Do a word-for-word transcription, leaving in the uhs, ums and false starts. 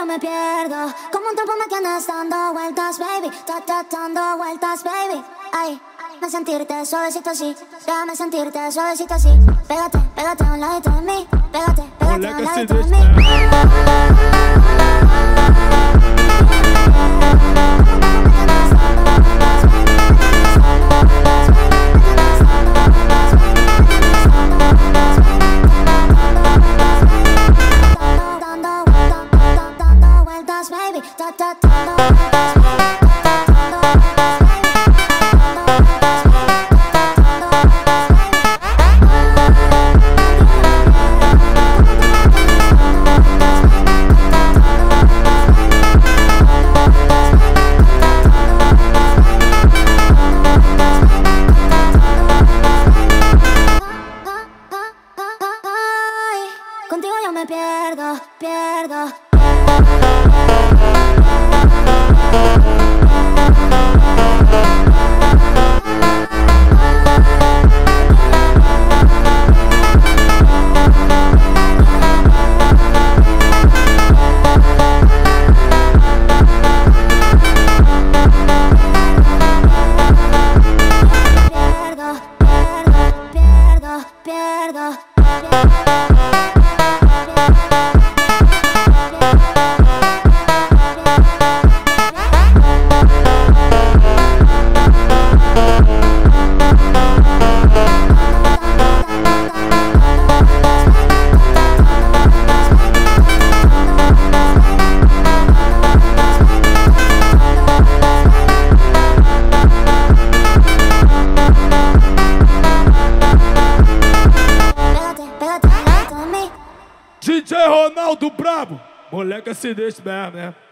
me pierdo. Como un tiempo me tienes dando vueltas, baby. Ta, ta, dando vueltas, baby. Ay, déjame sentirte suavecito así. Déjame sentirte suavecito así. Pégate, pégate a un ladito de mí. Pégate, pégate a un ladito de mí. Baby, ta ta ta contigo yo me pierdo, pierdo. Pierdo, D J Ronaldo Brabo, moleque se deixa mesmo, né?